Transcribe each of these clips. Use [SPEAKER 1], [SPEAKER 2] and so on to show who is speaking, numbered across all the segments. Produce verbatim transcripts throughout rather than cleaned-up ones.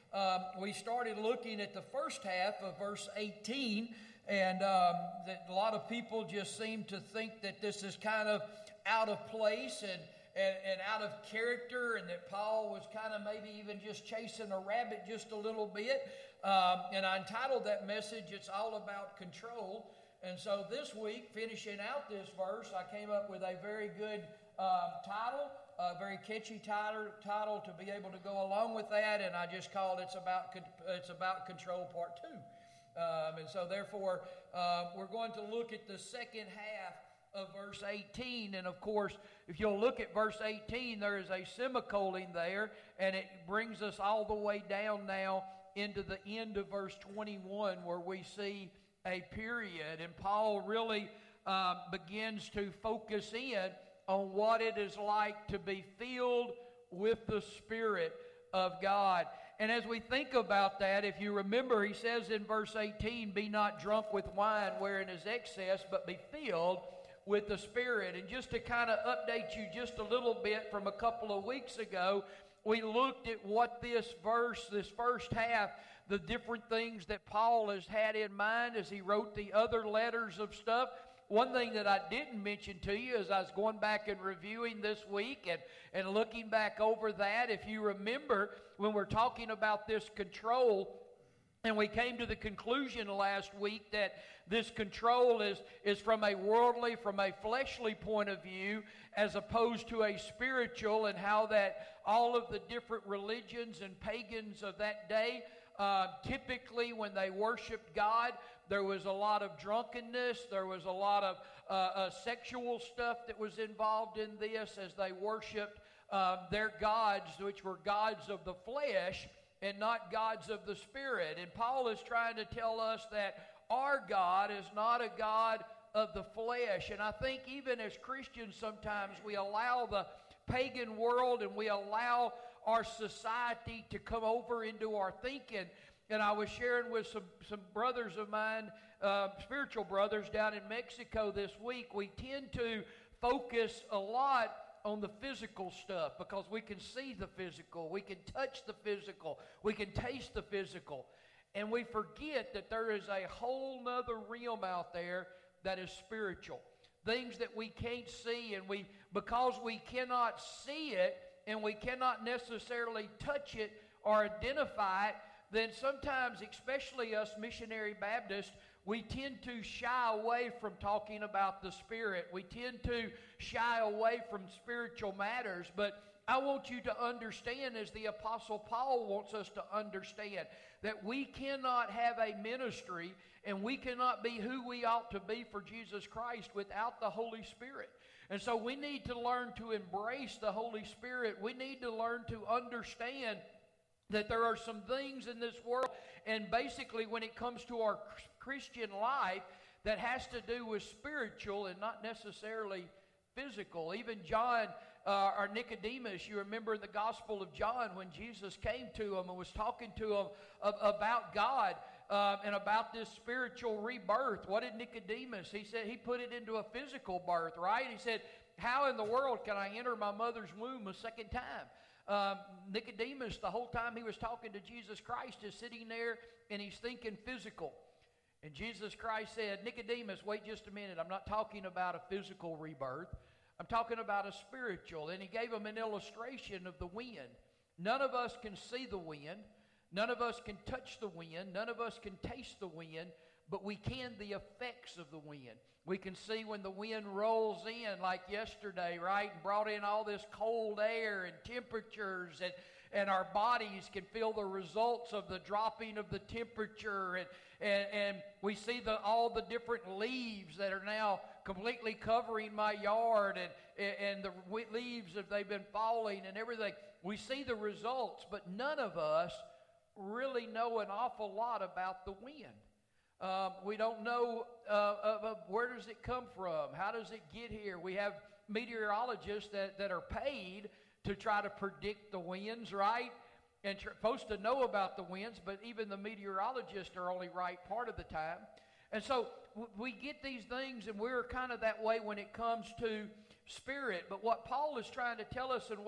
[SPEAKER 1] um, we started looking at the first half of verse eighteen, and um, that a lot of people just seem to think that this is kind of out of place and, and, and out of character, and that Paul was kind of maybe even just chasing a rabbit just a little bit. Um, and I entitled that message, It's All About Control. And so this week, finishing out this verse, I came up with a very good um, title, a very catchy title, title to be able to go along with that, and I just called It's About It's About Control Part Two. Um, and so therefore, uh, we're going to look at the second half of verse eighteen. And of course, if you'll look at verse eighteen, there is a semicolon there, and it brings us all the way down now into the end of verse twenty-one, where we see a period, and Paul really uh, begins to focus in on what it is like to be filled with the Spirit of God. And as we think about that, if you remember, he says in verse eighteen, be not drunk with wine wherein is excess, but be filled with the Spirit. And just to kind of update you just a little bit from a couple of weeks ago, we looked at what this verse, this first half, the different things that Paul has had in mind as he wrote the other letters of stuff. One thing that I didn't mention to you as I was going back and reviewing this week and, and looking back over that, if you remember when we're talking about this control, and we came to the conclusion last week that this control is, is from a worldly, from a fleshly point of view, as opposed to a spiritual, and how that all of the different religions and pagans of that day, Uh, typically, when they worshiped God, there was a lot of drunkenness. There was a lot of uh, uh, sexual stuff that was involved in this as they worshiped uh, their gods, which were gods of the flesh and not gods of the Spirit. And Paul is trying to tell us that our God is not a God of the flesh. And I think even as Christians, sometimes we allow the pagan world and we allow our society to come over into our thinking. And I was sharing with some, some brothers of mine, uh, spiritual brothers down in Mexico this week. We tend to focus a lot on the physical stuff because we can see the physical, we can touch the physical, we can taste the physical. And we forget that there is a whole nother realm out there that is spiritual. Things that we can't see, and we because we cannot see it, and we cannot necessarily touch it or identify it, then sometimes, especially us missionary Baptists, we tend to shy away from talking about the Spirit. We tend to shy away from spiritual matters. But I want you to understand, as the Apostle Paul wants us to understand, that we cannot have a ministry and we cannot be who we ought to be for Jesus Christ without the Holy Spirit. And so we need to learn to embrace the Holy Spirit. We need to learn to understand that there are some things in this world, and basically when it comes to our Christian life, that has to do with spiritual and not necessarily physical. Even John, uh, or Nicodemus, you remember in the Gospel of John when Jesus came to him and was talking to him of, about God uh, and about this spiritual rebirth. What did Nicodemus? He said he put it into a physical birth, right? He said, how in the world can I enter my mother's womb a second time? Um, Nicodemus, the whole time he was talking to Jesus Christ, is sitting there and he's thinking physical. And Jesus Christ said, Nicodemus, wait just a minute. I'm not talking about a physical rebirth. I'm talking about a spiritual. And he gave him an illustration of the wind. None of us can see the wind. None of us can touch the wind. None of us can taste the wind. But we can the effects of the wind. We can see when the wind rolls in, like yesterday, right? And brought in all this cold air and temperatures, and, and our bodies can feel the results of the dropping of the temperature. And, and, and we see the, all the different leaves that are now completely covering my yard, and, and the leaves, if they've been falling and everything. We see the results, but none of us really know an awful lot about the wind. Um, we don't know uh, of, of where does it come from? How does it get here? We have meteorologists that, that are paid to try to predict the winds, right? And tr- supposed to know about the winds, but even the meteorologists are only right part of the time. And so w- we get these things, and we're kind of that way when it comes to spirit. But what Paul is trying to tell us, and what I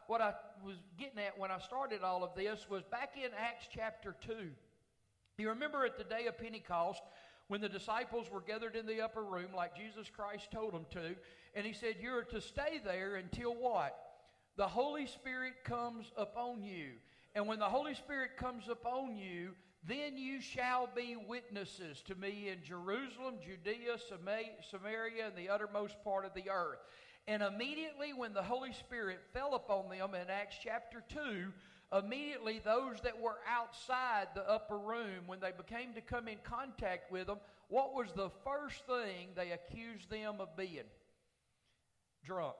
[SPEAKER 1] what I was getting at when I started all of this was back in Acts chapter two. You remember at the day of Pentecost when the disciples were gathered in the upper room like Jesus Christ told them to, and he said, you're to stay there until what? The Holy Spirit comes upon you. And when the Holy Spirit comes upon you, then you shall be witnesses to me in Jerusalem, Judea, Samaria, and the uttermost part of the earth. And immediately when the Holy Spirit fell upon them in Acts chapter two, immediately those that were outside the upper room, when they became to come in contact with them, what was the first thing they accused them of being? Drunk.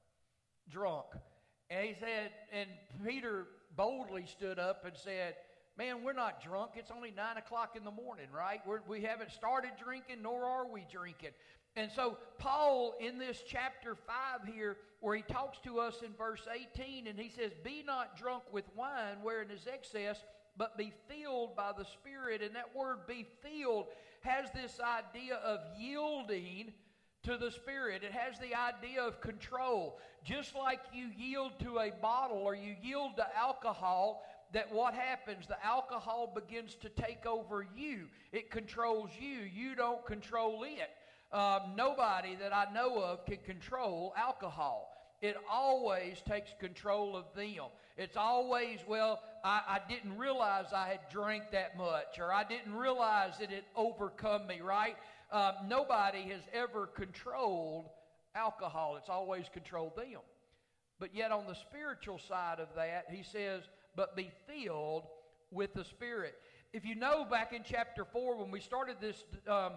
[SPEAKER 1] Drunk. And he said, and Peter boldly stood up and said, man, we're not drunk. It's only nine o'clock in the morning, right? We're, we haven't started drinking, nor are we drinking. And so Paul, in this chapter five here, where he talks to us in verse eighteen, and he says, be not drunk with wine wherein is excess, but be filled by the Spirit. And that word be filled has this idea of yielding to the Spirit. It has the idea of control. Just like you yield to a bottle or you yield to alcohol, that what happens, the alcohol begins to take over you. It controls you. You don't control it. Um, nobody that I know of can control alcohol. It always takes control of them. It's always, well, I, I didn't realize I had drank that much, or I didn't realize that it overcome me, right? Um, nobody has ever controlled alcohol. It's always controlled them. But yet on the spiritual side of that, he says, but be filled with the Spirit. If you know, back in chapter four, when we started this um,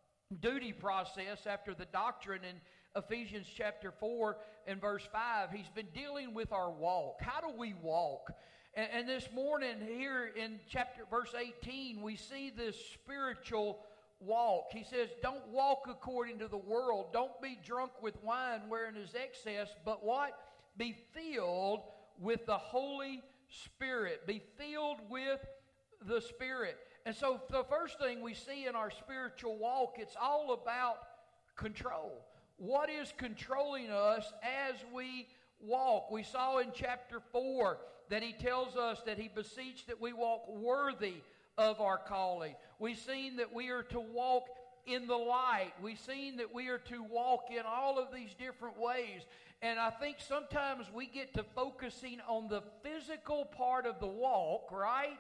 [SPEAKER 1] duty process after the doctrine in Ephesians chapter four and verse five, he's been dealing with our walk. How do we walk? And, and this morning here in chapter verse eighteen, we see this spiritual walk. He says, don't walk according to the world. Don't be drunk with wine wherein is excess, but what? Be filled with the Holy Spirit. Be filled with the Spirit. And so the first thing we see in our spiritual walk, it's all about control. What is controlling us as we walk? We saw in chapter four that he tells us that he beseeched that we walk worthy of our calling. We've seen that we are to walk in the light. We've seen that we are to walk in all of these different ways. And I think sometimes we get to focusing on the physical part of the walk, right?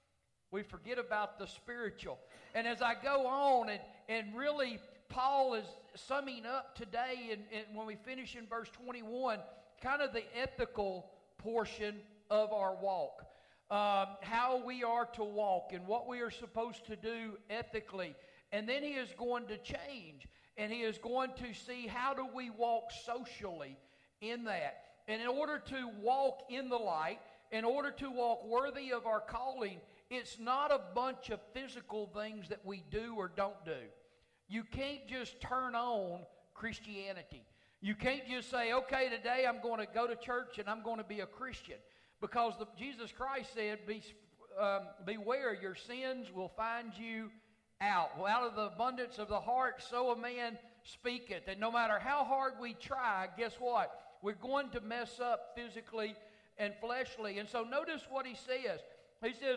[SPEAKER 1] We forget about the spiritual. And as I go on, and, and really Paul is summing up today, and, and when we finish in verse twenty-one, kind of the ethical portion of our walk. Um, how we are to walk and what we are supposed to do ethically. And then he is going to change, and he is going to see how do we walk socially in that. And in order to walk in the light, in order to walk worthy of our calling, it's not a bunch of physical things that we do or don't do. You can't just turn on Christianity. You can't just say, okay, today I'm going to go to church and I'm going to be a Christian. Because the, Jesus Christ said, Be, um, beware, your sins will find you out. Well, out of the abundance of the heart, so a man speaketh. And no matter how hard we try, guess what? We're going to mess up physically and fleshly. And so notice what he says. He says,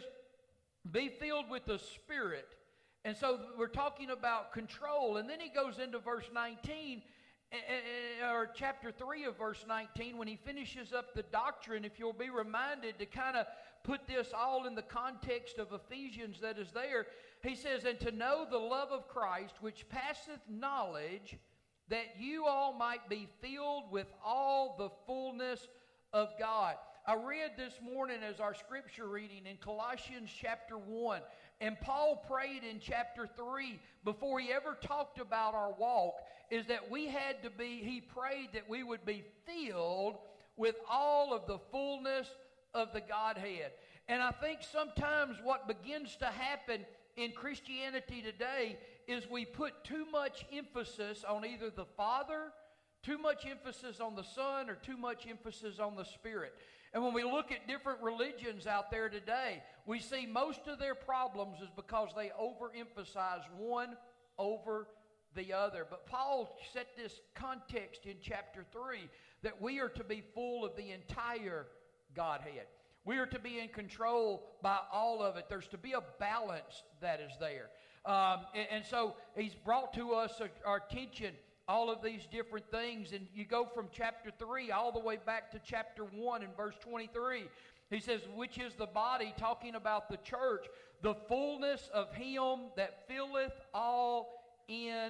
[SPEAKER 1] be filled with the Spirit. And so we're talking about control. And then he goes into verse nineteen, or chapter three of verse nineteen, when he finishes up the doctrine. If you'll be reminded to kind of put this all in the context of Ephesians that is there, he says, and to know the love of Christ, which passeth knowledge, that you all might be filled with all the fullness of God. I read this morning as our scripture reading in Colossians chapter one, and Paul prayed in chapter three, before he ever talked about our walk, is that we had to be, he prayed that we would be filled with all of the fullness of the Godhead. And I think sometimes what begins to happen in Christianity today is we put too much emphasis on either the Father, too much emphasis on the Son, or too much emphasis on the Spirit. And when we look at different religions out there today, we see most of their problems is because they overemphasize one over the other. But Paul set this context in chapter three that we are to be full of the entire Godhead. We are to be in control by all of it. There's to be a balance that is there. Um, and, and so he's brought to us our attention all of these different things. And you go from chapter three all the way back to chapter one and verse twenty-three. He says, which is the body, talking about the church, the fullness of him that filleth all in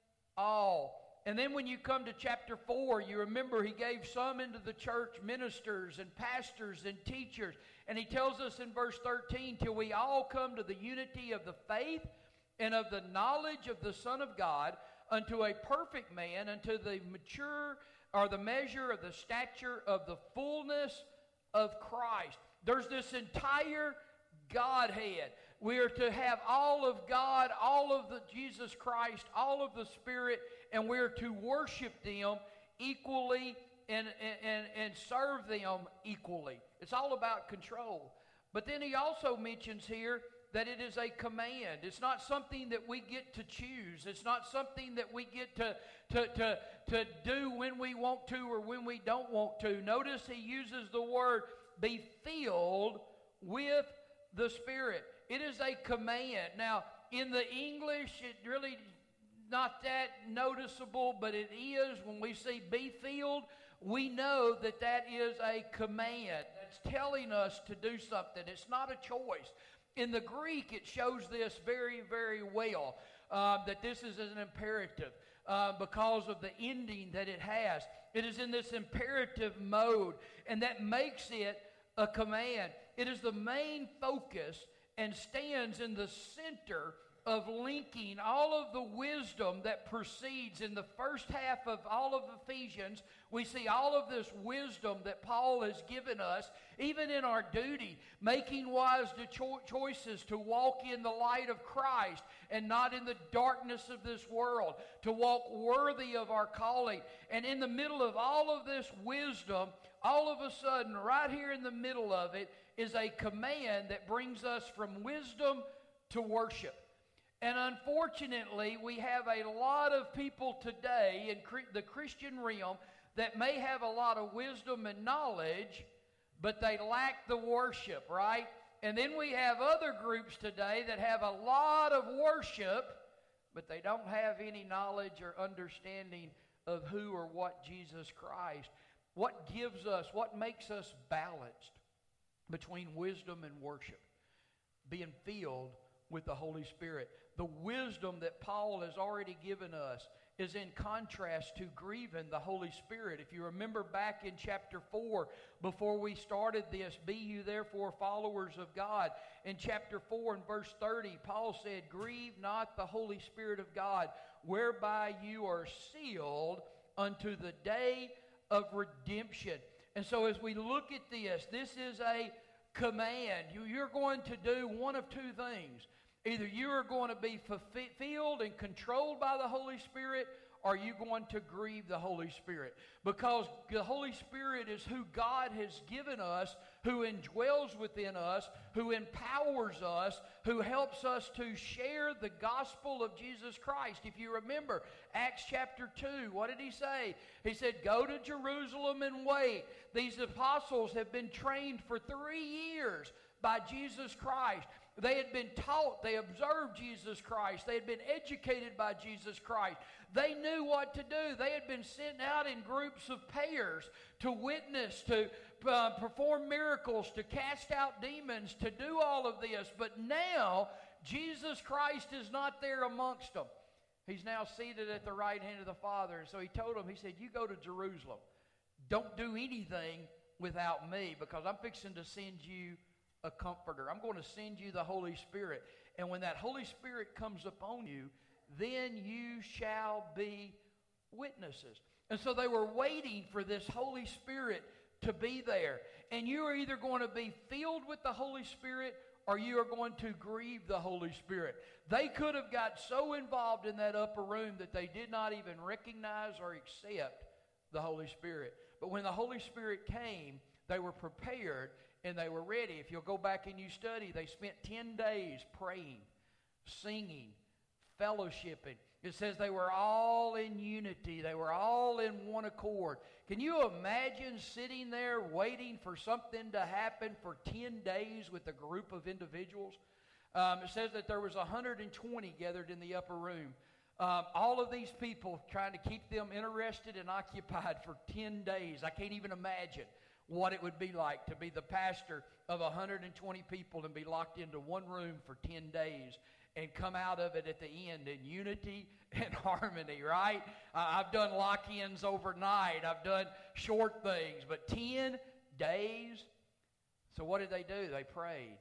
[SPEAKER 1] all. And then when you come to chapter four, you remember he gave some into the church, ministers and pastors and teachers. And he tells us in verse thirteen, till we all come to the unity of the faith and of the knowledge of the Son of God, unto a perfect man, unto the mature, or the measure of the stature of the fullness of Christ. There's this entire Godhead. We are to have all of God, all of the Jesus Christ, all of the Spirit, and we are to worship them equally and, and, and serve them equally. It's all about control. But then he also mentions here that it is a command. It's not something that we get to choose. It's not something that we get to, to, to, to do when we want to or when we don't want to. Notice he uses the word, be filled with the Spirit. It is a command. Now, in the English, it really not that noticeable, but it is. When we see be filled, we know that that is a command. That's telling us to do something. It's not a choice. In the Greek, it shows this very, very well, uh, that this is an imperative uh, because of the ending that it has. It is in this imperative mode, and that makes it a command. It is the main focus and stands in the center of linking all of the wisdom that proceeds in the first half of all of Ephesians. We see all of this wisdom that Paul has given us, even in our duty, making wise cho- choices to walk in the light of Christ and not in the darkness of this world, to walk worthy of our calling. And in the middle of all of this wisdom, all of a sudden, right here in the middle of it, is a command that brings us from wisdom to worship. And unfortunately, we have a lot of people today in the Christian realm that may have a lot of wisdom and knowledge, but they lack the worship, right? And then we have other groups today that have a lot of worship, but they don't have any knowledge or understanding of who or what Jesus Christ. What gives us, what makes us balanced between wisdom and worship? Being filled with the Holy Spirit. The wisdom that Paul has already given us is in contrast to grieving the Holy Spirit. If you remember back in chapter four, before we started this, be you therefore followers of God. In chapter four and verse thirty, Paul said, grieve not the Holy Spirit of God, whereby you are sealed unto the day of redemption. And so as we look at this, this is a command. You, you're going to do one of two things. Either you are going to be fulfilled and controlled by the Holy Spirit, or you're going to grieve the Holy Spirit. Because the Holy Spirit is who God has given us, who indwells within us, who empowers us, who helps us to share the gospel of Jesus Christ. If you remember Acts chapter two, what did he say? He said, go to Jerusalem and wait. These apostles have been trained for three years by Jesus Christ. They had been taught, they observed Jesus Christ, they had been educated by Jesus Christ. They knew what to do. They had been sent out in groups of pairs to witness, to uh, perform miracles, to cast out demons, to do all of this. But now, Jesus Christ is not there amongst them. He's now seated at the right hand of the Father. And so he told them, he said, you go to Jerusalem. Don't do anything without me, because I'm fixing to send you a comforter. I'm going to send you the Holy Spirit. And when that Holy Spirit comes upon you, then you shall be witnesses. And so they were waiting for this Holy Spirit to be there. And you are either going to be filled with the Holy Spirit, or you are going to grieve the Holy Spirit. They could have got so involved in that upper room that they did not even recognize or accept the Holy Spirit. But when the Holy Spirit came, they were prepared and they were ready. If you'll go back and you study, they spent ten days praying, singing, fellowshipping. It says they were all in unity. They were all in one accord. Can you imagine sitting there waiting for something to happen for ten days with a group of individuals? Um, it says that there was one hundred twenty gathered in the upper room. Um, all of these people trying to keep them interested and occupied for ten days. I can't even imagine what it would be like to be the pastor of one hundred twenty people and be locked into one room for ten days and come out of it at the end in unity and harmony, right? Uh, I've done lock-ins overnight. I've done short things, but ten days. So what did they do? They prayed.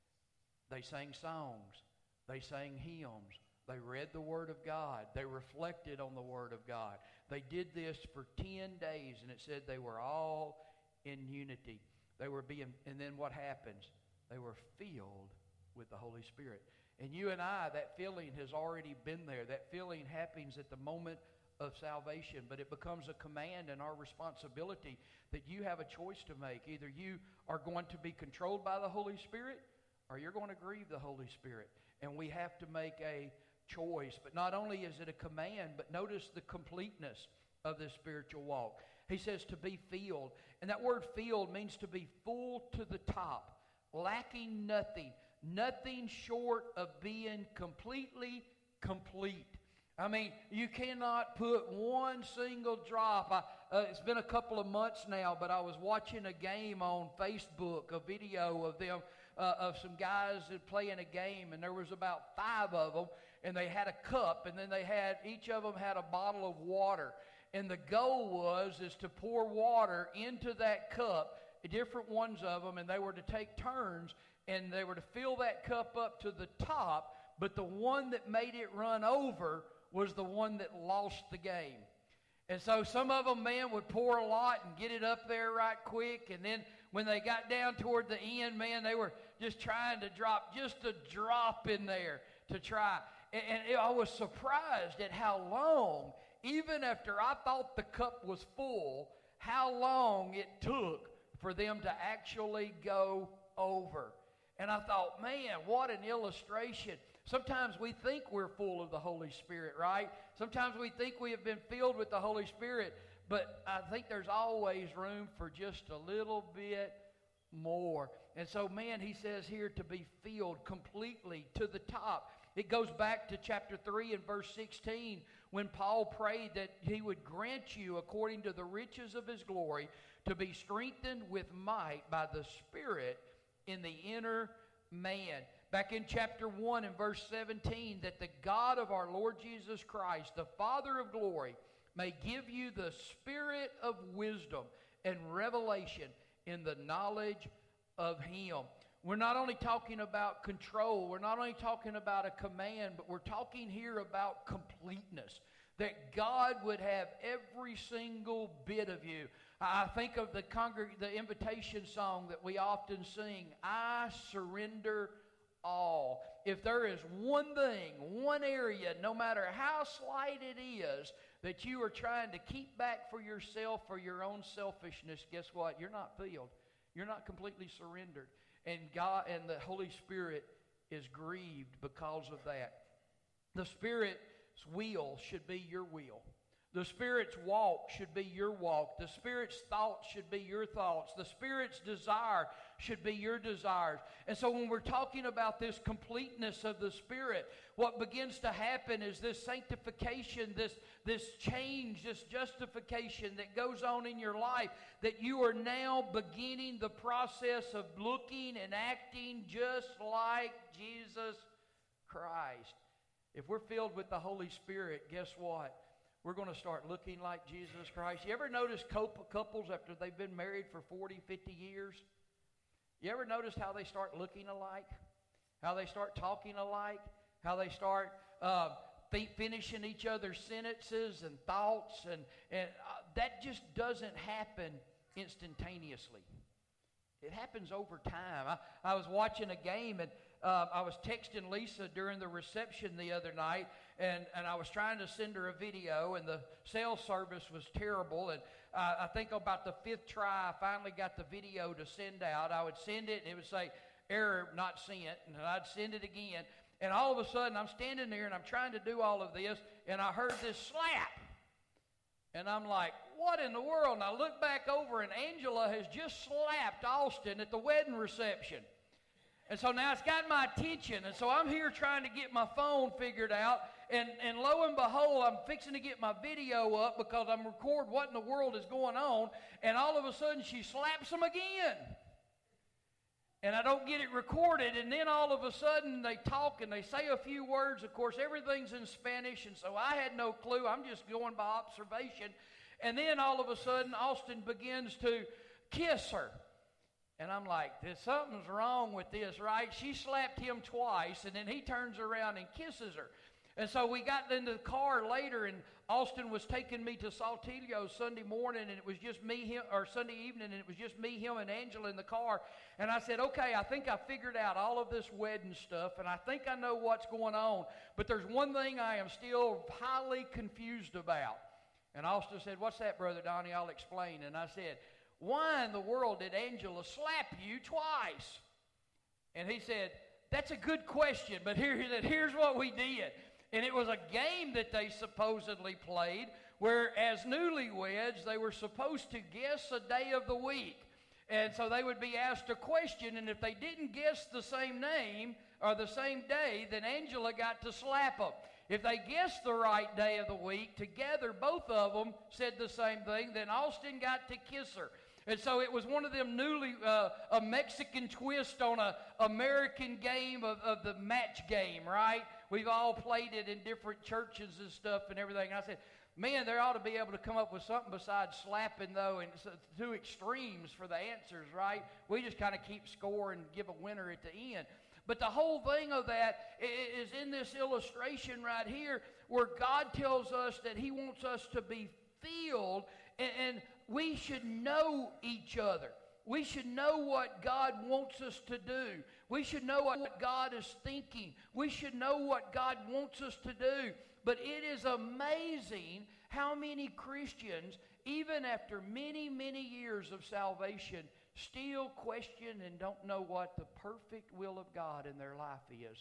[SPEAKER 1] They sang songs. They sang hymns. They read the Word of God. They reflected on the Word of God. They did this for ten days, and it said they were all in unity. They were being, and then what happens? They were filled with the Holy Spirit. And you and I, that feeling has already been there. That feeling happens at the moment of salvation, but it becomes a command and our responsibility that you have a choice to make. Either you are going to be controlled by the Holy Spirit, or you're going to grieve the Holy Spirit. And we have to make a choice. But not only is it a command, but notice the completeness of this spiritual walk. He says to be filled. And that word filled means to be full to the top, lacking nothing, nothing short of being completely complete. I mean, you cannot put one single drop. I, uh, it's been a couple of months now, but I was watching a game on Facebook, a video of them, uh, of some guys that playing a game, and there was about five of them, and they had a cup, and then they had, each of them had a bottle of water. And the goal was is to pour water into that cup, different ones of them, and they were to take turns, and they were to fill that cup up to the top, but the one that made it run over was the one that lost the game. And so some of them, man, would pour a lot and get it up there right quick, and then when they got down toward the end, man, they were just trying to drop just a drop in there to try. And, and I was surprised at how long, even after I thought the cup was full, how long it took for them to actually go over. And I thought, man, what an illustration. Sometimes we think we're full of the Holy Spirit, right? Sometimes we think we have been filled with the Holy Spirit, but I think there's always room for just a little bit more. And so, man, he says here to be filled completely to the top. It goes back to chapter three and verse sixteen when Paul prayed that he would grant you, according to the riches of his glory, to be strengthened with might by the Spirit in the inner man. Back in chapter one and verse seventeen, that the God of our Lord Jesus Christ, the Father of glory, may give you the spirit of wisdom and revelation in the knowledge of him. We're not only talking about control, we're not only talking about a command, but we're talking here about completeness. That God would have every single bit of you. I think of the congreg- the invitation song that we often sing, I surrender all. If there is one thing, one area, no matter how slight it is, that you are trying to keep back for yourself, for your own selfishness, guess what? You're not filled. You're not completely surrendered. And God and the Holy Spirit is grieved because of that. The Spirit's will should be your will. The Spirit's walk should be your walk. The Spirit's thoughts should be your thoughts. The Spirit's desire should be your desires. And so when we're talking about this completeness of the Spirit, what begins to happen is this sanctification, this, this change, this justification that goes on in your life, that you are now beginning the process of looking and acting just like Jesus Christ. If we're filled with the Holy Spirit, guess what? We're going to start looking like Jesus Christ. You ever notice couples after they've been married for forty, fifty years? You ever notice how they start looking alike? How they start talking alike? How they start uh, th- finishing each other's sentences and thoughts? And, and uh, that just doesn't happen instantaneously. It happens over time. I, I was watching a game, and uh, I was texting Lisa during the reception the other night, and, and I was trying to send her a video, and the cell service was terrible. And uh, I think about the fifth try, I finally got the video to send out. I would send it, and it would say, error not sent, and I'd send it again. And all of a sudden, I'm standing there, and I'm trying to do all of this, and I heard this slap. And I'm like, what in the world? And I look back over, and Angela has just slapped Austin at the wedding reception. And so now it's got my attention. And so I'm here trying to get my phone figured out. And, and lo and behold, I'm fixing to get my video up because I'm recording what in the world is going on. And all of a sudden, she slaps him again. And I don't get it recorded. And then all of a sudden, they talk and they say a few words. Of course, everything's in Spanish. And so I had no clue. I'm just going by observation. And then all of a sudden, Austin begins to kiss her. And I'm like, something's wrong with this, right? She slapped him twice, and then he turns around and kisses her. And so we got into the car later, and Austin was taking me to Saltillo Sunday morning, and it was just me, him, or Sunday evening, and it was just me, him, and Angela in the car. And I said, okay, I think I figured out all of this wedding stuff, and I think I know what's going on. But there's one thing I am still highly confused about. And Austin said, what's that, Brother Donnie? I'll explain. And I said, why in the world did Angela slap you twice? And he said, that's a good question, but here, here's what we did. And it was a game that they supposedly played where as newlyweds, they were supposed to guess a day of the week. And so they would be asked a question, and if they didn't guess the same name or the same day, then Angela got to slap them. If they guessed the right day of the week, together both of them said the same thing, then Austin got to kiss her. And so it was one of them newly, uh, a Mexican twist on a American game of, of the match game, right? We've all played it in different churches and stuff and everything. And I said, man, they ought to be able to come up with something besides slapping, though, and so two extremes for the answers, right? We just kind of keep score and give a winner at the end. But the whole thing of that is in this illustration right here where God tells us that he wants us to be filled, and, and we should know each other. We should know what God wants us to do. We should know what God is thinking. We should know what God wants us to do. But it is amazing how many Christians, even after many, many years of salvation, still question and don't know what the perfect will of God in their life is.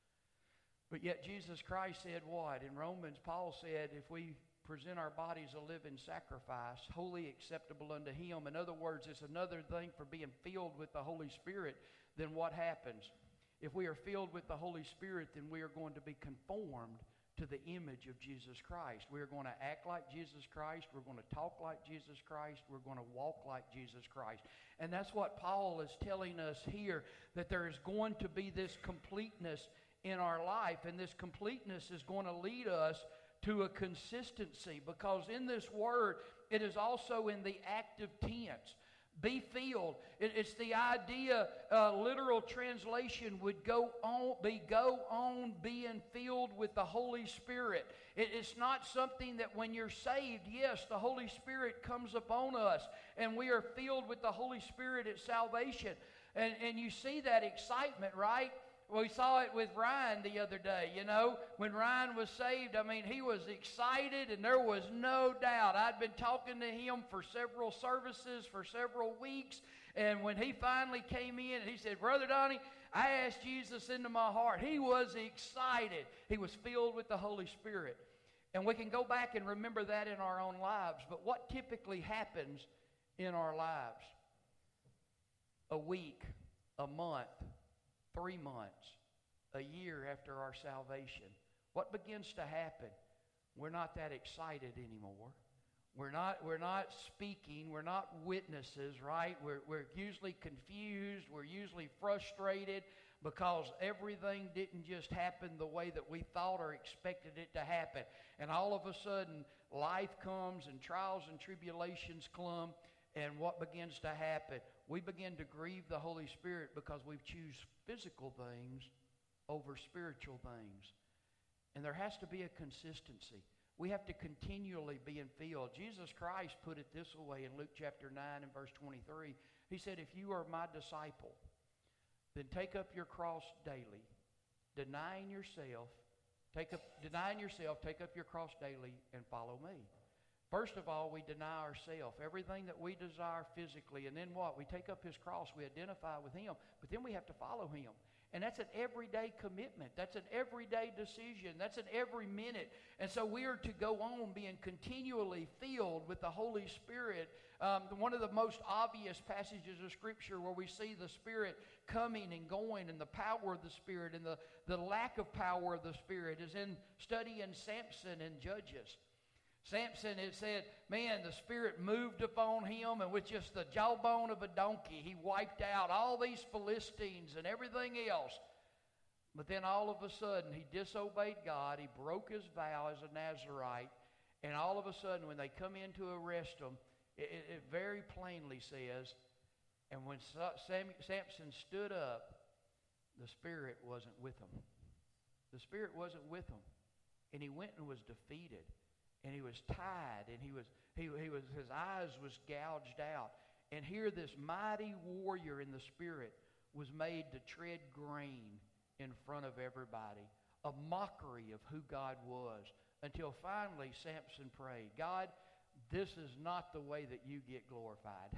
[SPEAKER 1] But yet Jesus Christ said what? In Romans, Paul said, if we present our bodies a living sacrifice, wholly acceptable unto him. In other words, it's another thing for being filled with the Holy Spirit. Then what happens? If we are filled with the Holy Spirit, then we are going to be conformed to the image of Jesus Christ. We are going to act like Jesus Christ. We're going to talk like Jesus Christ. We're going to walk like Jesus Christ. And that's what Paul is telling us here, that there is going to be this completeness in our life, and this completeness is going to lead us to a consistency, because in this word, it is also in the active tense. Be filled. It, it's the idea, uh, literal translation would go on, be go on being filled with the Holy Spirit. It, it's not something that when you're saved, yes, the Holy Spirit comes upon us, and we are filled with the Holy Spirit at salvation. And, and you see that excitement, right? We saw it with Ryan the other day, you know. When Ryan was saved, I mean, he was excited, and there was no doubt. I'd been talking to him for several services, for several weeks, and when he finally came in, and he said, Brother Donnie, I asked Jesus into my heart. He was excited. He was filled with the Holy Spirit. And we can go back and remember that in our own lives. But what typically happens in our lives? A week, a month, three months, a year after our salvation, what begins to happen? We're not that excited anymore. We're not, we're not speaking. We're not witnesses, right? We're, we're usually confused. We're usually frustrated because everything didn't just happen the way that we thought or expected it to happen. And all of a sudden, life comes and trials and tribulations come. And what begins to happen? We begin to grieve the Holy Spirit because we choose physical things over spiritual things. And there has to be a consistency. We have to continually be in filled. Jesus Christ put it this way in Luke chapter nine and verse twenty-three. He said, if you are my disciple, then take up your cross daily, denying yourself, take up, denying yourself, take up your cross daily and follow me. First of all, we deny ourselves, everything that we desire physically. And then what? We take up his cross. We identify with him. But then we have to follow him. And that's an everyday commitment. That's an everyday decision. That's an every minute. And so we are to go on being continually filled with the Holy Spirit. Um, one of the most obvious passages of Scripture where we see the Spirit coming and going and the power of the Spirit and the, the lack of power of the Spirit is in studying Samson and Judges. Samson, it said, man, the Spirit moved upon him, and with just the jawbone of a donkey, he wiped out all these Philistines and everything else. But then all of a sudden, he disobeyed God. He broke his vow as a Nazirite. And all of a sudden, when they come in to arrest him, it, it very plainly says, and when Sam, Samson stood up, the Spirit wasn't with him. The Spirit wasn't with him. And he went and was defeated. And he was tied, and he was he he was his eyes was gouged out. And here this mighty warrior in the Spirit was made to tread grain in front of everybody, a mockery of who God was, until finally Samson prayed, God, this is not the way that you get glorified.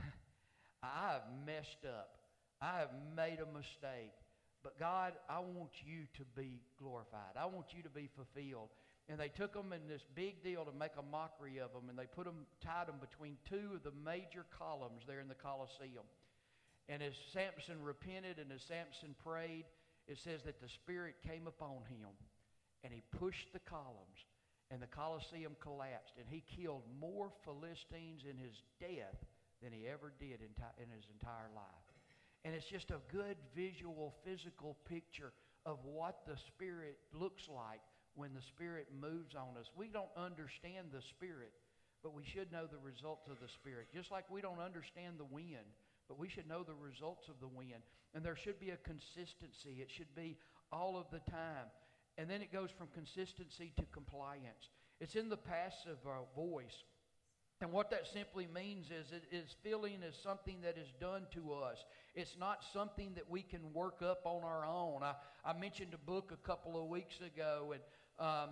[SPEAKER 1] I have messed up. I have made a mistake. But God, I want you to be glorified. I want you to be fulfilled. And they took them in this big deal to make a mockery of them, and they put them, tied them between two of the major columns there in the Colosseum. And as Samson repented and as Samson prayed, it says that the Spirit came upon him, and he pushed the columns, and the Colosseum collapsed, and he killed more Philistines in his death than he ever did in, ti- in his entire life. And it's just a good visual, physical picture of what the Spirit looks like when the Spirit moves on us. We don't understand the Spirit, but we should know the results of the Spirit. Just like we don't understand the wind, but we should know the results of the wind. And there should be a consistency. It should be all of the time. And then it goes from consistency to compliance. It's in the passive uh, voice. And what that simply means is it is feeling is something that is done to us. It's not something that we can work up on our own. I, I mentioned a book a couple of weeks ago, and um,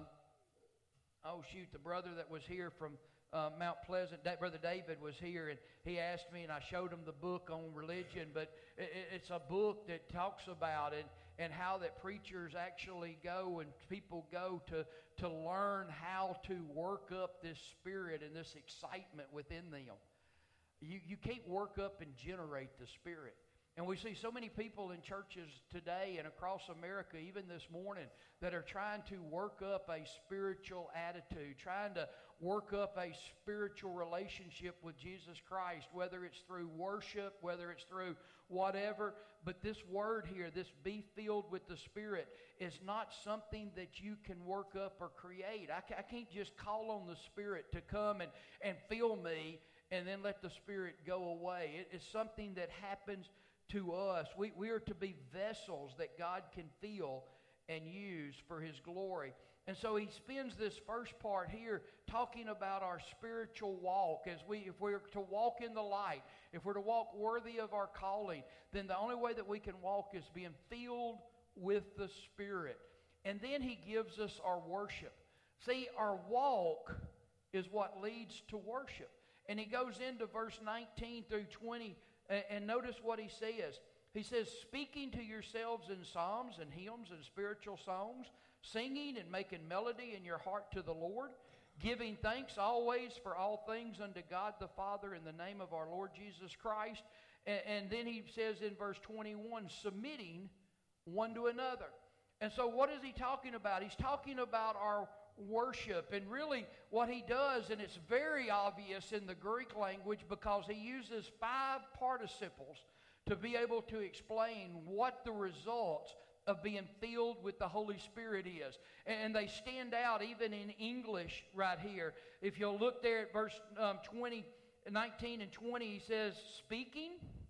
[SPEAKER 1] oh shoot, the brother that was here from uh, Mount Pleasant, da- Brother David was here, and he asked me, and I showed him the book on religion, but it, it's a book that talks about it and how that preachers actually go and people go to, to learn how to work up this spirit and this excitement within them. You, you can't work up and generate the Spirit. And we see so many people in churches today and across America, even this morning, that are trying to work up a spiritual attitude, trying to work up a spiritual relationship with Jesus Christ, whether it's through worship, whether it's through whatever. But this word here, this be filled with the Spirit, is not something that you can work up or create. I, I can't just call on the Spirit to come and, and fill me and then let the Spirit go away. It is something that happens to us. We, we are to be vessels that God can fill and use for His glory. And so he spends this first part here talking about our spiritual walk. As we, if we're to walk in the light, if we're to walk worthy of our calling, then the only way that we can walk is being filled with the Spirit. And then he gives us our worship. See, our walk is what leads to worship. And he goes into verse nineteen through twenty, and, and notice what he says. He says, speaking to yourselves in psalms and hymns and spiritual songs, singing and making melody in your heart to the Lord, giving thanks always for all things unto God the Father in the name of our Lord Jesus Christ. And, and then he says in verse twenty-one, submitting one to another. And so what is he talking about? He's talking about our worship. And really what he does, and it's very obvious in the Greek language because he uses five participles to be able to explain what the results of being filled with the Holy Spirit is. And they stand out even in English right here. If you'll look there at verse um, twenty, nineteen and twenty, he says speaking,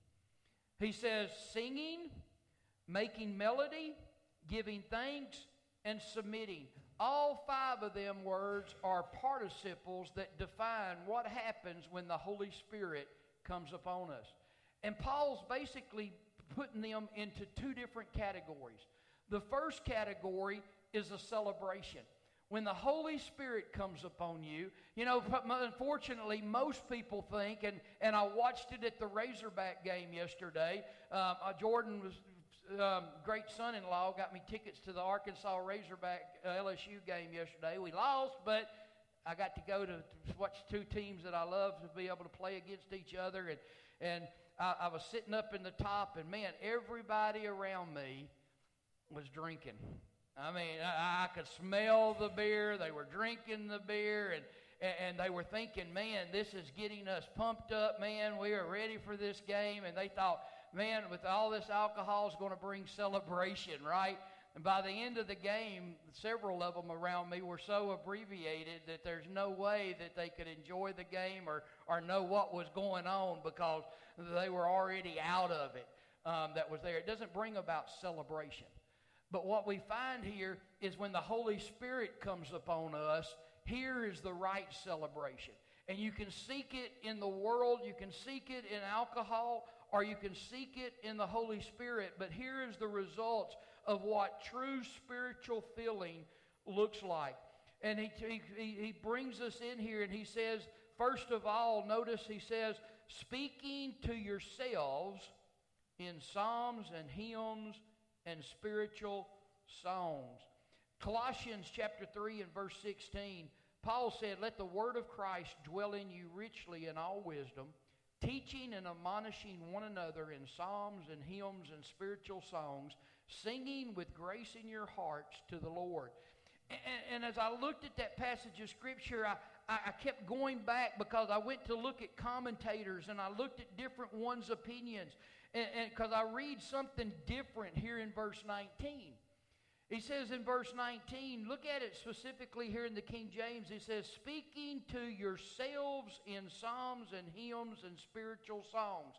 [SPEAKER 1] he says singing, making melody, giving thanks, and submitting. All five of them words are participles that define what happens when the Holy Spirit comes upon us. And Paul's basically putting them into two different categories. The first category is a celebration. when the Holy Spirit comes upon you, you know, unfortunately, most people think, and, and I watched it at the Razorback game yesterday. Um, uh, Jordan was, um, great son-in-law, got me tickets to the Arkansas Razorback uh, L S U game yesterday. We lost, but I got to go to, to watch two teams that I love to be able to play against each other. And, and I, I was sitting up in the top, and man, everybody around me was drinking. I mean, I, I could smell the beer. They were drinking the beer, and, and, and they were thinking, man, this is getting us pumped up, man. We are ready for this game. And they thought, man, with all this alcohol is going to bring celebration, right? And by the end of the game, several of them around me were so abbreviated that there's no way that they could enjoy the game or, or know what was going on because they were already out of it um, that was there. It doesn't bring about celebration. But what we find here is when the Holy Spirit comes upon us, here is the right celebration. And you can seek it in the world, you can seek it in alcohol, or you can seek it in the Holy Spirit. But here is the results of what true spiritual feeling looks like. And he, he, he brings us in here and he says, first of all, notice he says, speaking to yourselves in psalms and hymns and spiritual songs. Colossians chapter three and verse sixteen, Paul said, let the word of Christ dwell in you richly in all wisdom, teaching and admonishing one another in psalms and hymns and spiritual songs, singing with grace in your hearts to the Lord. And, and as I looked at that passage of Scripture, I, I kept going back because I went to look at commentators and I looked at different ones' opinions. And because I read something different here in verse nineteen. He says in verse nineteen, look at it specifically here in the King James. It says, speaking to yourselves in psalms and hymns and spiritual songs.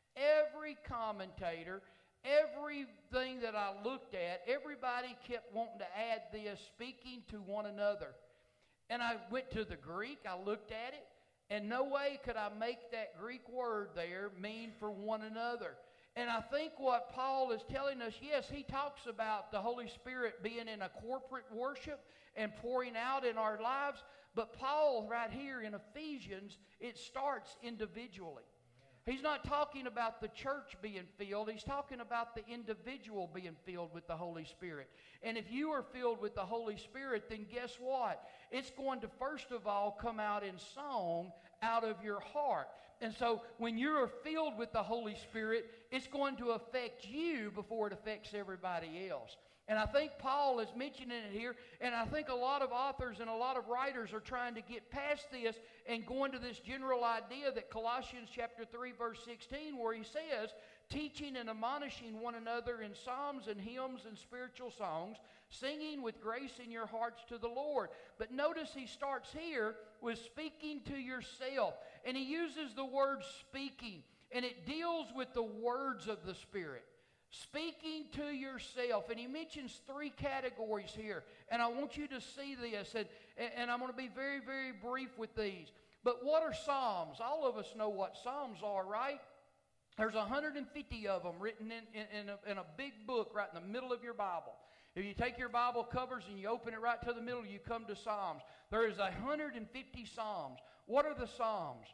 [SPEAKER 1] Every commentator, everything that I looked at, everybody kept wanting to add this, speaking to one another. And I went to the Greek, I looked at it, and no way could I make that Greek word there mean for one another. And I think what Paul is telling us, yes, he talks about the Holy Spirit being in a corporate worship and pouring out in our lives. But Paul, right here in Ephesians, it starts individually. He's not talking about the church being filled. He's talking about the individual being filled with the Holy Spirit. And if you are filled with the Holy Spirit, then guess what? It's going to first of all come out in song out of your heart. And so when you're filled with the Holy Spirit, it's going to affect you before it affects everybody else. And I think Paul is mentioning it here, and I think a lot of authors and a lot of writers are trying to get past this and go into this general idea that Colossians chapter three, verse sixteen, where he says, teaching and admonishing one another in psalms and hymns and spiritual songs, singing with grace in your hearts to the Lord. But notice he starts here with speaking to yourself. And he uses the word speaking, and it deals with the words of the Spirit. Speaking to yourself. And he mentions three categories here. And I want you to see this. And, and I'm going to be very, very brief with these. But what are Psalms? All of us know what Psalms are, right? There's one hundred fifty of them written in, in, in, a, in a big book right in the middle of your Bible. If you take your Bible covers and you open it right to the middle, you come to Psalms. There is one hundred fifty Psalms. What are the Psalms?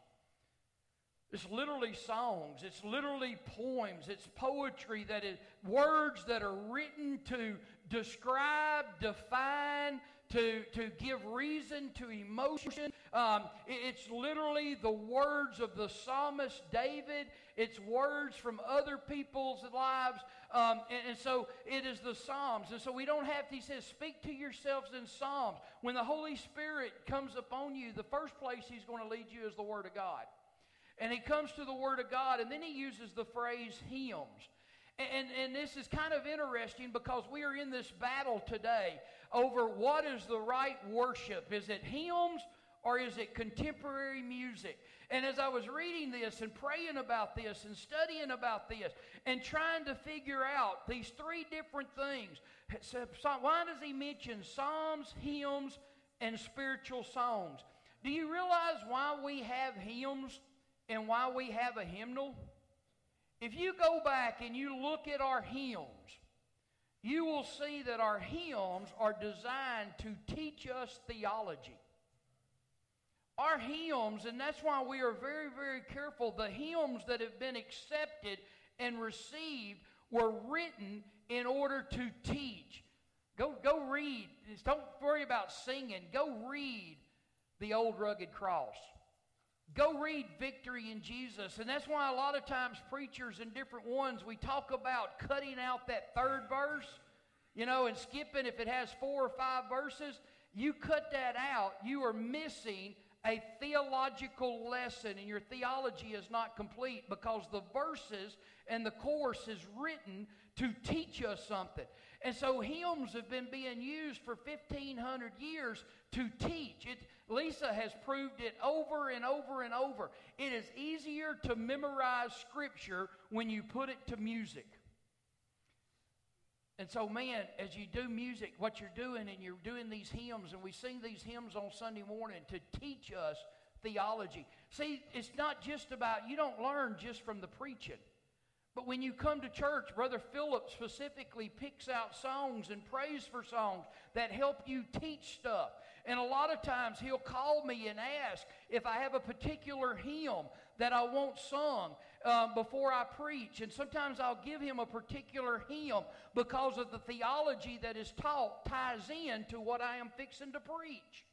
[SPEAKER 1] It's literally songs. It's literally poems. It's poetry that is words that are written to describe, define, to, to give reason to emotion. Um, it, it's literally the words of the psalmist David. It's words from other people's lives. Um, and, and so it is the Psalms. And so we don't have to, he says, speak to yourselves in Psalms. When the Holy Spirit comes upon you, the first place he's going to lead you is the Word of God. And he comes to the Word of God, and then he uses the phrase hymns. And, and this is kind of interesting because we are in this battle today over what is the right worship. Is it hymns or is it contemporary music? And as I was reading this and praying about this and studying about this and trying to figure out these three different things, why does he mention psalms, hymns, and spiritual songs? Do you realize why we have hymns and why we have a hymnal? If you go back and you look at our hymns,
[SPEAKER 2] you will see that our hymns are designed to teach us theology. Our hymns, and that's why we are very, very careful, the hymns that have been accepted and received were written in order to teach. Go, go read. Don't worry about singing. Go read The Old Rugged Cross. Go read Victory in Jesus. And that's why a lot of times preachers and different ones, we talk about cutting out that third verse, you know, and skipping if it has four or five verses. You cut that out, you are missing a theological lesson, and your theology is not complete, because the verses and the course is written to teach us something. And so hymns have been being used for fifteen hundred years to teach. It, Lisa has proved it over and over and over. It is easier to memorize Scripture when you put it to music. And so, man, as you do music, what you're doing, and you're doing these hymns, and we sing these hymns on Sunday morning to teach us theology. See, it's not just about, you don't learn just from the preaching. But when you come to church, Brother Philip specifically picks out songs and prays for songs that help you teach stuff. And a lot of times he'll call me and ask if I have a particular hymn that I want sung um, before I preach. And sometimes I'll give him a particular hymn because of the theology that is taught ties in to what I am fixing to preach.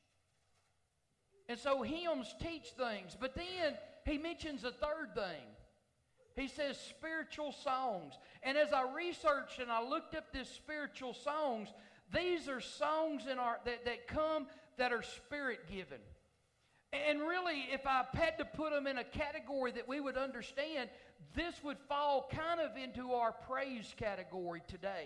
[SPEAKER 2] And so hymns teach things. But then he mentions a third thing. He says spiritual songs. And as I researched and I looked up this spiritual songs, these are songs in our that, that come that are spirit-given. And really, if I had to put them in a category that we would understand, this would fall kind of into our praise category today.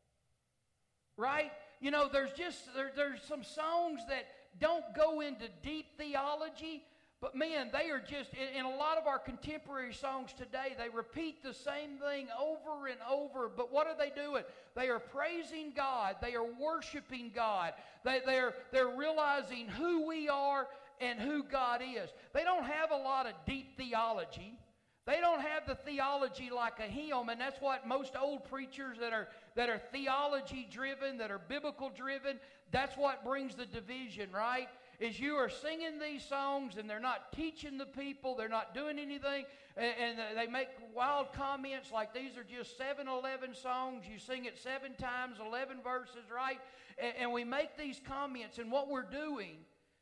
[SPEAKER 2] Right? You know, there's just, there, there's some songs that don't go into deep theology, but man, they are just, in, in a lot of our contemporary songs today, they repeat the same thing over and over. But what are they doing? They are praising God. They are worshiping God. They, they're, they're realizing who we are and who God is. They don't have a lot of deep theology. They don't have the theology like a hymn, and that's what most old preachers that are, that are theology-driven, that are biblical-driven, that's what brings the division, right? Is you are singing these songs and they're not teaching the people, they're not doing anything, and, and they make wild comments like these are just seven eleven songs, you sing it seven times, eleven verses, right? And, and we make these comments, and what we're doing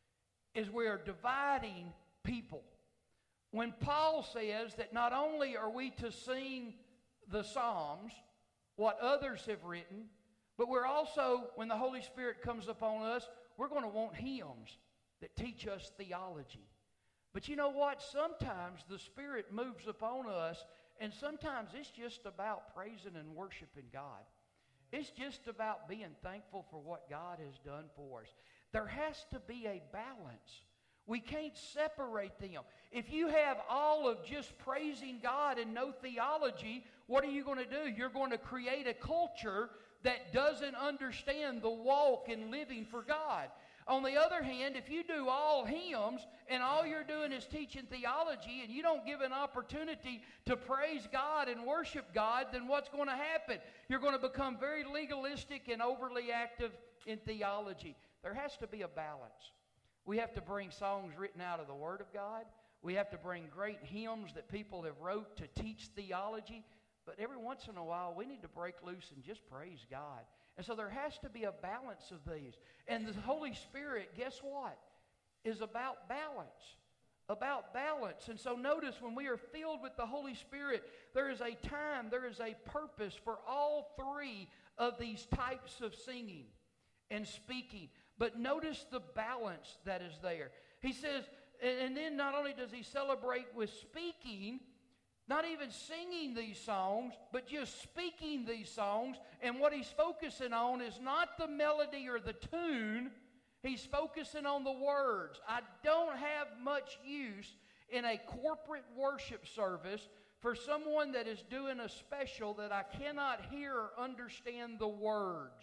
[SPEAKER 2] is we are dividing people. When Paul says that not only are we to sing the Psalms, what others have written, but we're also, when the Holy Spirit comes upon us, we're going to want hymns that teach us theology. But you know what? Sometimes the Spirit moves upon us, and sometimes it's just about praising and worshiping God. It's just about being thankful for what God has done for us. There has to be a balance. We can't separate them. If you have all of just praising God and no theology, what are you going to do? You're going to create a culture that doesn't understand the walk in living for God. On the other hand, if you do all hymns and all you're doing is teaching theology and you don't give an opportunity to praise God and worship God, then what's going to happen? You're going to become very legalistic and overly active in theology. There has to be a balance. We have to bring songs written out of the Word of God. We have to bring great hymns that people have wrote to teach theology. But every once in a while, we need to break loose and just praise God. And so there has to be a balance of these. And the Holy Spirit, guess what? Is about balance. About balance. And so notice when we are filled with the Holy Spirit, there is a time, there is a purpose for all three of these types of singing and speaking. But notice the balance that is there. He says, and then not only does he celebrate with speaking, not even singing these songs, but just speaking these songs. And what he's focusing on is not the melody or the tune. He's focusing on the words. I don't have much use in a corporate worship service for someone that is doing a special that I cannot hear or understand the words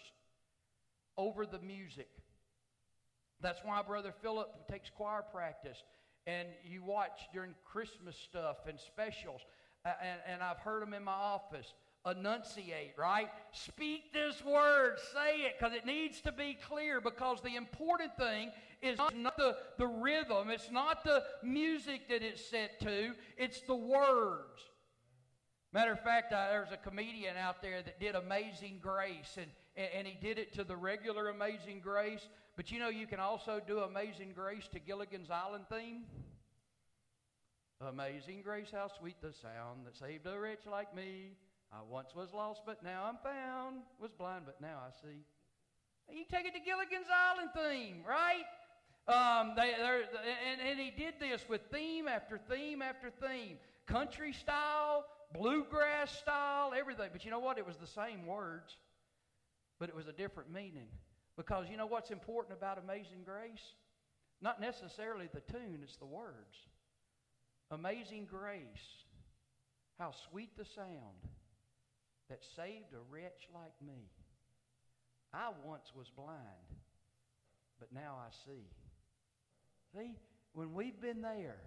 [SPEAKER 2] over the music. That's why Brother Philip takes choir practice. And you watch during Christmas stuff and specials. Uh, and, and I've heard them in my office. enunciate, right? Speak this word, say it, because it needs to be clear, because the important thing is not the, the rhythm, it's not the music that it's set to, it's the words. Matter of fact, uh, there's a comedian out there that did Amazing Grace, and, and, and he did it to the regular Amazing Grace, but you know you can also do Amazing Grace to Gilligan's Island theme. Amazing grace, how sweet the sound that saved a wretch like me. I once was lost, but now I'm found. Was blind, but now I see. You take it to Gilligan's Island theme, right? Um, they, and, and he did this with theme after theme after theme. Country style, bluegrass style, everything. But you know what? It was the same words, but it was a different meaning. Because you know what's important about Amazing Grace? Not necessarily the tune, it's the words. Amazing grace, how sweet the sound that saved a wretch like me. I once was blind, but now I see. See, when we've been there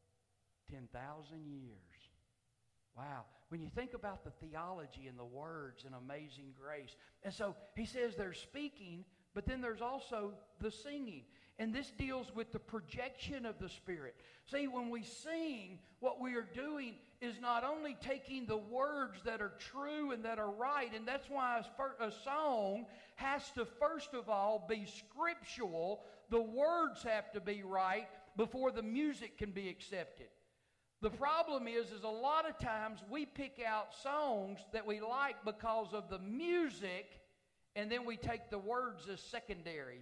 [SPEAKER 2] ten thousand years, wow. When you think about the theology and the words in Amazing Grace, and so he says there's speaking, but then there's also the singing. And this deals with the projection of the Spirit. See, when we sing, what we are doing is not only taking the words that are true and that are right, and that's why a song has to, first of all, be scriptural. The words have to be right before the music can be accepted. The problem is, is a lot of times we pick out songs that we like because of the music, and then we take the words as secondary.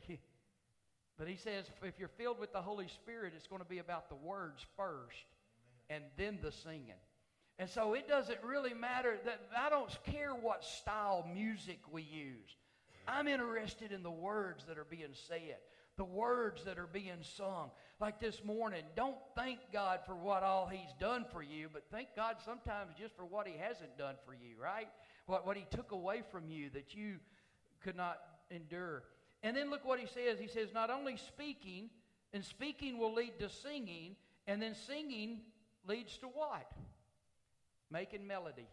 [SPEAKER 2] But he says, if you're filled with the Holy Spirit, it's going to be about the words first, and then the singing. And so it doesn't really matter that I don't care what style music we use. I'm interested in the words that are being said, the words that are being sung. Like this morning, don't thank God for what all He's done for you, but thank God sometimes just for what He hasn't done for you, right? What, what He took away from you that you could not endure. And then look what he says. He says not only speaking, and speaking will lead to singing, and then singing leads to what? Making melody.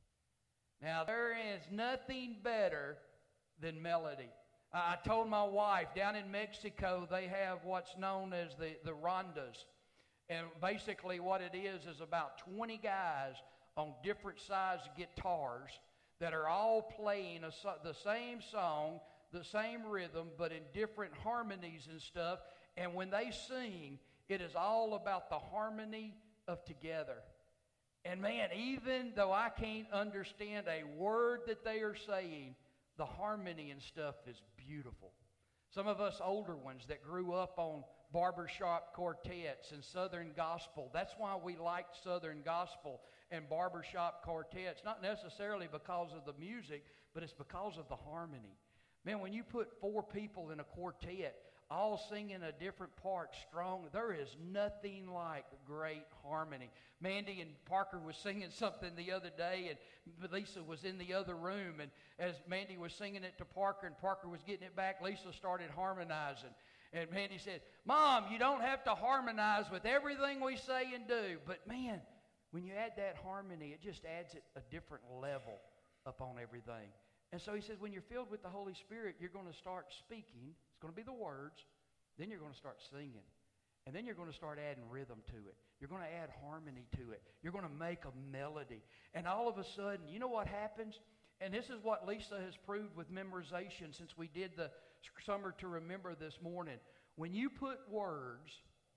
[SPEAKER 2] Now, there is nothing better than melody. I told my wife, down in Mexico, they have what's known as the, the rondas. And basically what it is is about twenty guys on different size guitars that are all playing a, the same song, the same rhythm, but in different harmonies and stuff. And when they sing, it is all about the harmony of together. And man, even though I can't understand a word that they are saying, the harmony and stuff is beautiful. Some of us older ones that grew up on barbershop quartets and Southern gospel, that's why we like Southern gospel and barbershop quartets, not necessarily because of the music, but it's because of the harmony. Man, when you put four people in a quartet, all singing a different part strong, there is nothing like great harmony. Mandy and Parker was singing something the other day, and Lisa was in the other room, and as Mandy was singing it to Parker and Parker was getting it back, Lisa started harmonizing. And Mandy said, Mom, you don't have to harmonize with everything we say and do. But man, when you add that harmony, it just adds it a different level upon everything. And so he says, when you're filled with the Holy Spirit, you're going to start speaking. It's going to be the words. Then you're going to start singing. And then you're going to start adding rhythm to it. You're going to add harmony to it. You're going to make a melody. And all of a sudden, you know what happens? And this is what Lisa has proved with memorization since we did the Summer to Remember this morning. When you put words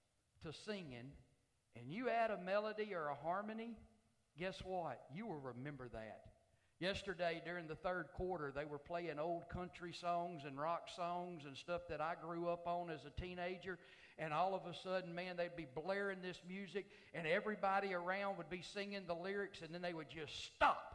[SPEAKER 2] to singing and you add a melody or a harmony, guess what? You will remember that. Yesterday, during the third quarter, they were playing old country songs and rock songs and stuff that I grew up on as a teenager. And all of a sudden, man, they'd be blaring this music, and everybody around would be singing the lyrics, and then they would just stop.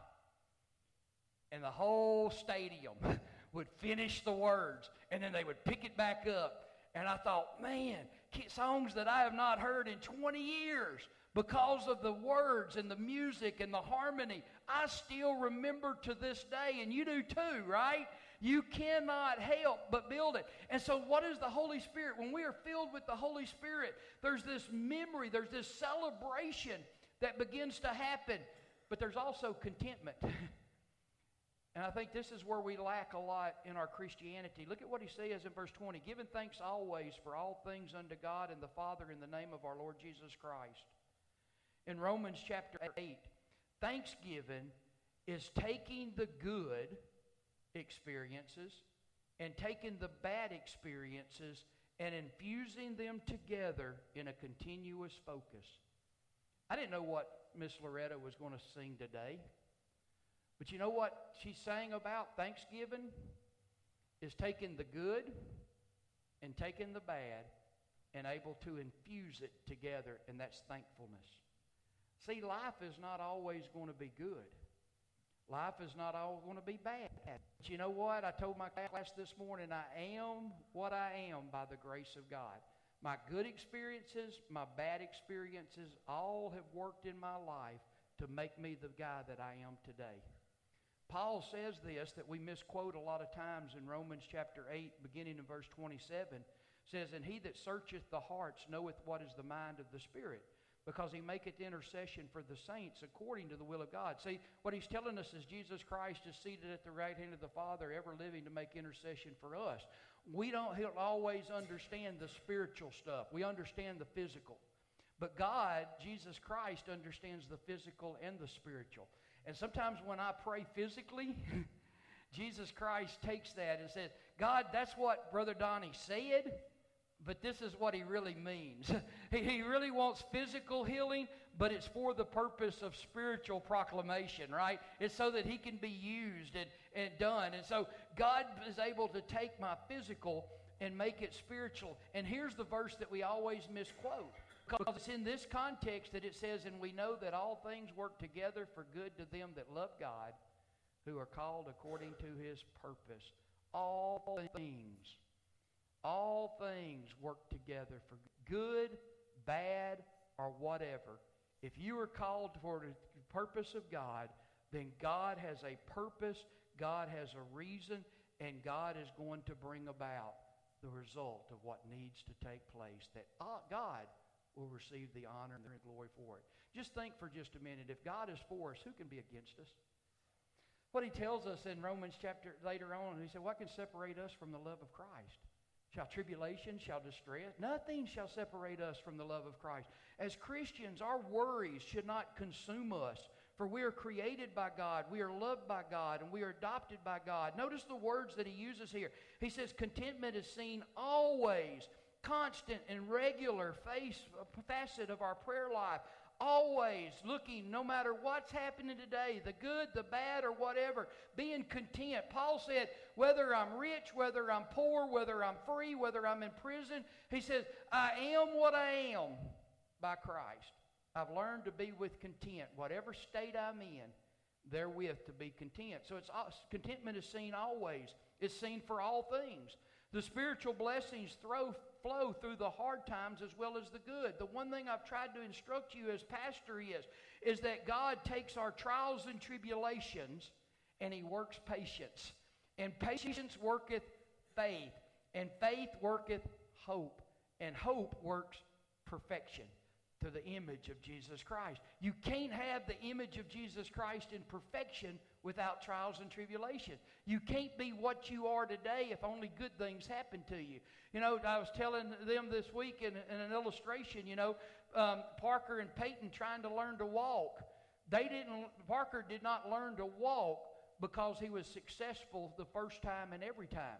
[SPEAKER 2] And the whole stadium would finish the words, and then they would pick it back up. And I thought, man, songs that I have not heard in twenty years. Because of the words and the music and the harmony, I still remember to this day, and you do too, right? You cannot help but build it. And so what is the Holy Spirit? When we are filled with the Holy Spirit, there's this memory, there's this celebration that begins to happen, but there's also contentment. And I think this is where we lack a lot in our Christianity. Look at what he says in verse twenty. Giving thanks always for all things unto God and the Father in the name of our Lord Jesus Christ. In Romans chapter eight, thanksgiving is taking the good experiences and taking the bad experiences and infusing them together in a continuous focus. I didn't know what Miss Loretta was going to sing today. But you know what she sang about? Thanksgiving is taking the good and taking the bad and able to infuse it together, and that's thankfulness. See, life is not always going to be good. Life is not always going to be bad. But you know what? I told my class this morning, I am what I am by the grace of God. My good experiences, my bad experiences, all have worked in my life to make me the guy that I am today. Paul says this that we misquote a lot of times in Romans chapter eight, beginning in verse twenty-seven, says, And he that searcheth the hearts knoweth what is the mind of the Spirit, because he maketh intercession for the saints according to the will of God. See, what he's telling us is Jesus Christ is seated at the right hand of the Father, ever living to make intercession for us. We don't always understand the spiritual stuff. We understand the physical. But God, Jesus Christ, understands the physical and the spiritual. And sometimes when I pray physically, Jesus Christ takes that and says, God, that's what Brother Donnie said, but this is what he really means. He really wants physical healing, but it's for the purpose of spiritual proclamation, right? It's so that he can be used and, and done. And so God is able to take my physical and make it spiritual. And here's the verse that we always misquote. Because it's in this context that it says, And we know that all things work together for good to them that love God, who are called according to his purpose. All things, all things work together for good, bad, or whatever. If you are called for the purpose of God, then God has a purpose, God has a reason, and God is going to bring about the result of what needs to take place. That uh, God will receive the honor and the glory for it. Just think for just a minute. If God is for us, who can be against us? What he tells us in Romans chapter later on, he said, What can separate us from the love of Christ? Shall tribulation, shall distress? Nothing shall separate us from the love of Christ. As Christians, our worries should not consume us, for we are created by God, we are loved by God, and we are adopted by God. Notice the words that he uses here. He says, contentment is seen always, constant and regular face, facet of our prayer life. Always looking, no matter what's happening today, the good, the bad, or whatever, being content. Paul said, whether I'm rich, whether I'm poor, whether I'm free, whether I'm in prison, he says, I am what I am by Christ. I've learned to be with content. Whatever state I'm in, therewith to be content. So it's contentment is seen always. It's seen for all things. The spiritual blessings throw, flow through the hard times as well as the good. The one thing I've tried to instruct you as pastor is, is that God takes our trials and tribulations and he works patience. And patience worketh faith. And faith worketh hope. And hope works perfection to the image of Jesus Christ. You can't have the image of Jesus Christ in perfection without trials and tribulation. You can't be what you are today if only good things happen to you. You know, I was telling them this week in, in an illustration, you know, um, Parker and Peyton trying to learn to walk. They didn't, Parker did not learn to walk because he was successful the first time and every time.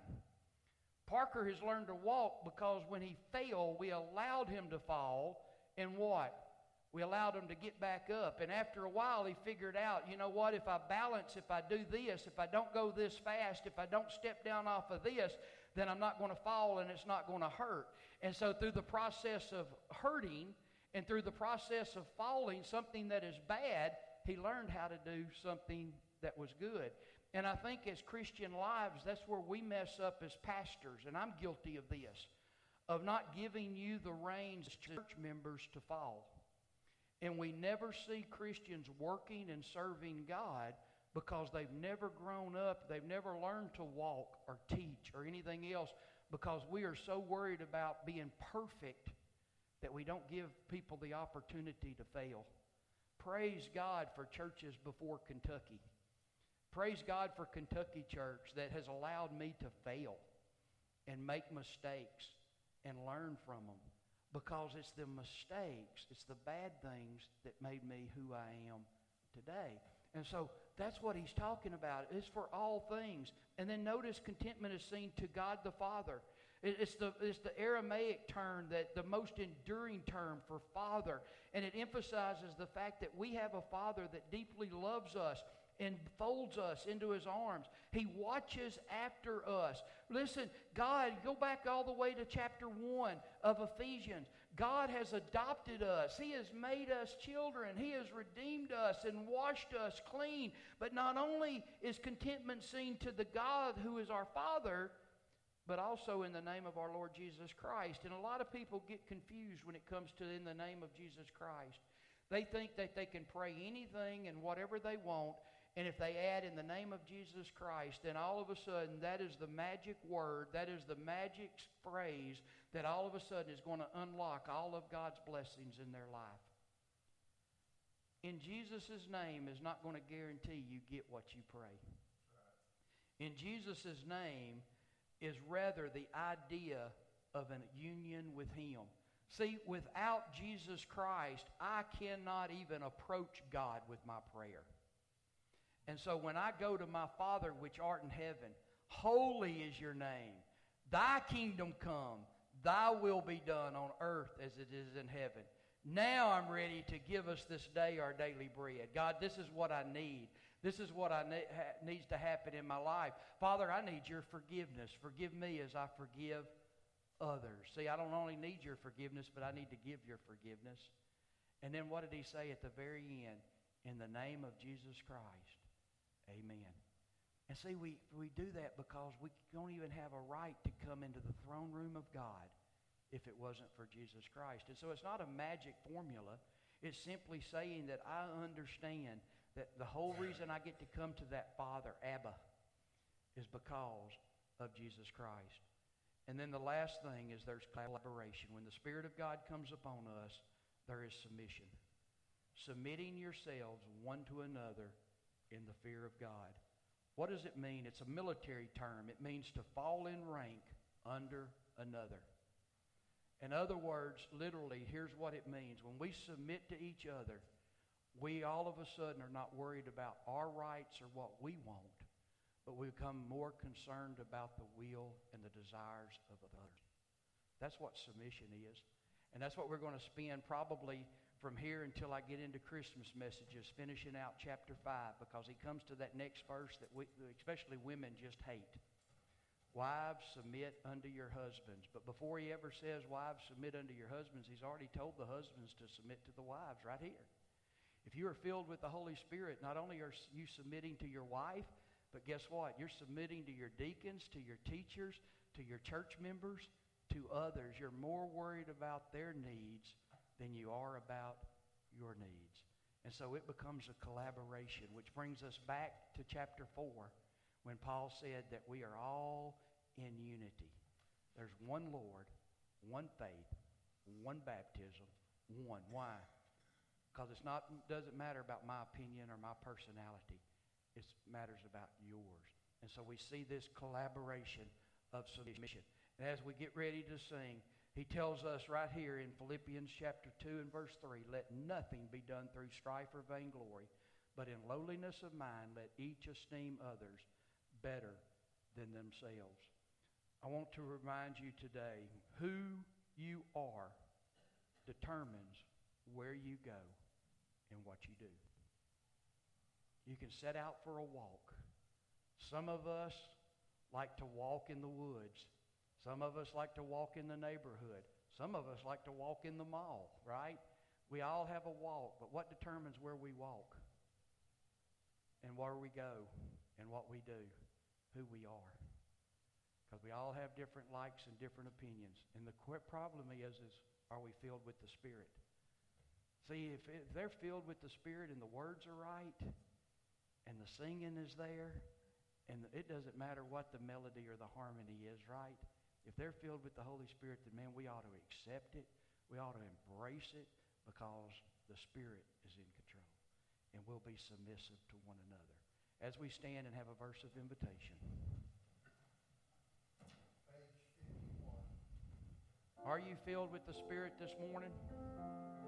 [SPEAKER 2] Parker has learned to walk because when he failed, we allowed him to fall. And what? We allowed him to get back up. And after a while, he figured out, you know what, if I balance, if I do this, if I don't go this fast, if I don't step down off of this, then I'm not going to fall and it's not going to hurt. And so through the process of hurting and through the process of falling, something that is bad, he learned how to do something that was good. And I think as Christian lives, that's where we mess up as pastors. And I'm guilty of this, of not giving you the reins as church members to fall. And we never see Christians working and serving God because they've never grown up, they've never learned to walk or teach or anything else, because we are so worried about being perfect that we don't give people the opportunity to fail. Praise God for churches before Kentucky. Praise God for Kentucky Church that has allowed me to fail and make mistakes and learn from them, because it's the mistakes, it's the bad things that made me who I am today. And so that's what he's talking about. It's for all things. And then notice contentment is seen to God the Father. It's the, it's the Aramaic term, that the most enduring term for Father. And it emphasizes the fact that we have a Father that deeply loves us and folds us into his arms. He watches after us. Listen, God, go back all the way to chapter one of Ephesians. God has adopted us. He has made us children. He has redeemed us and washed us clean. But not only is contentment seen to the God who is our Father, but also in the name of our Lord Jesus Christ. And a lot of people get confused when it comes to in the name of Jesus Christ. They think that they can pray anything and whatever they want, and if they add in the name of Jesus Christ, then all of a sudden that is the magic word, that is the magic phrase that all of a sudden is going to unlock all of God's blessings in their life. In Jesus' name is not going to guarantee you get what you pray. In Jesus' name is rather the idea of a union with him. See, without Jesus Christ, I cannot even approach God with my prayer. And so when I go to my Father which art in heaven, holy is your name. Thy kingdom come, thy will be done on earth as it is in heaven. Now I'm ready to give us this day our daily bread. God, this is what I need. This is what I ne- ha- needs to happen in my life. Father, I need your forgiveness. Forgive me as I forgive others. See, I don't only need your forgiveness, but I need to give your forgiveness. And then what did he say at the very end? In the name of Jesus Christ. Amen. And see, we, we do that because we don't even have a right to come into the throne room of God if it wasn't for Jesus Christ. And so it's not a magic formula. It's simply saying that I understand that the whole reason I get to come to that Father, Abba, is because of Jesus Christ. And then the last thing is there's collaboration. When the Spirit of God comes upon us, there is submission. Submitting yourselves one to another in the fear of God. What does it mean? It's a military term. It means to fall in rank under another. In other words, literally, here's what it means. When we submit to each other, we all of a sudden are not worried about our rights or what we want, but we become more concerned about the will and the desires of others. That's what submission is. And that's what we're going to spend probably from here until I get into Christmas messages, finishing out chapter five, because he comes to that next verse that we, especially women, just hate. Wives, submit unto your husbands. But before he ever says, wives, submit unto your husbands, he's already told the husbands to submit to the wives right here. If you are filled with the Holy Spirit, not only are you submitting to your wife, but guess what? You're submitting to your deacons, to your teachers, to your church members, to others. You're more worried about their needs than you are about your needs. And so it becomes a collaboration, which brings us back to chapter four, when Paul said that we are all in unity. There's one Lord, one faith, one baptism, one. Why? Because it's not doesn't matter about my opinion or my personality. It matters about yours. And so we see this collaboration of submission. And as we get ready to sing, he tells us right here in Philippians chapter two and verse three, let nothing be done through strife or vainglory, but in lowliness of mind let each esteem others better than themselves. I want to remind you today, who you are determines where you go and what you do. You can set out for a walk. Some of us like to walk in the woods. Some of us like to walk in the neighborhood. Some of us like to walk in the mall, right? We all have a walk, but what determines where we walk and where we go and what we do, who we are? Because we all have different likes and different opinions. And the problem is, is are we filled with the Spirit? See, if, if they're filled with the Spirit and the words are right and the singing is there, and it doesn't matter what the melody or the harmony is, right? If they're filled with the Holy Spirit, then, man, we ought to accept it. We ought to embrace it because the Spirit is in control. And we'll be submissive to one another. as we stand and have a verse of invitation. Are you filled with the Spirit this morning?